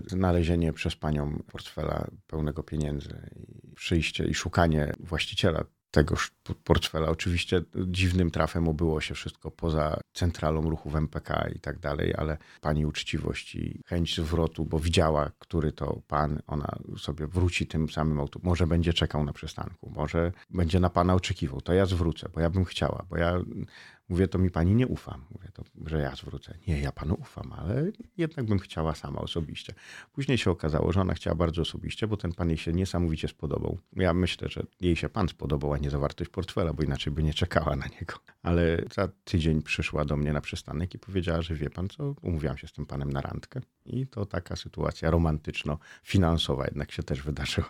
znalezienie przez panią portfela pełnego pieniędzy i przyjście i szukanie właściciela tegoż portfela. Oczywiście dziwnym trafem obyło się wszystko poza centralą ruchu w MPK i tak dalej, ale pani uczciwość i chęć zwrotu, bo widziała, który to pan, ona sobie wróci tym samym autobusem. Może będzie czekał na przystanku, może będzie na pana oczekiwał. To ja zwrócę, bo ja bym chciała, bo ja mówię, to mi pani nie ufa. Mówię, to, że ja zwrócę. Nie, ja panu ufam, ale jednak bym chciała sama osobiście. Później się okazało, że ona chciała bardzo osobiście, bo ten pan jej się niesamowicie spodobał. Ja myślę, że jej się pan spodobał, a nie zawartość portfela, bo inaczej by nie czekała na niego. Ale za tydzień przyszła do mnie na przystanek i powiedziała, że wie pan co, umówiłam się z tym panem na randkę. I to taka sytuacja romantyczno-finansowa jednak się też wydarzyła.